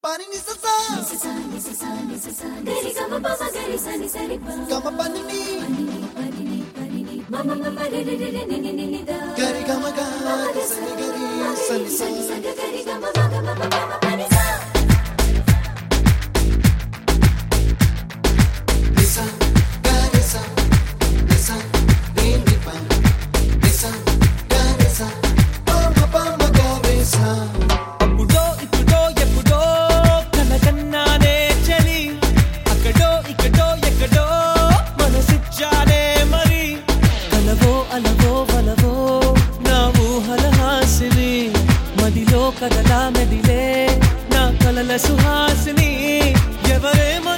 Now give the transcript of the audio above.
pani ni sa sa gari gama pa ma gari sa ni sa ri pa gama pani ni mama mama re re re ni ni ni da gari gama ga sa ni gari sa ni sa gari gama ma gama ma pani sa lisa gari sa lisa ni ni pa lisa gari sa pa ma gari sa కదలా మెదిలే నా కలల సుహాసిని ఎవరేమో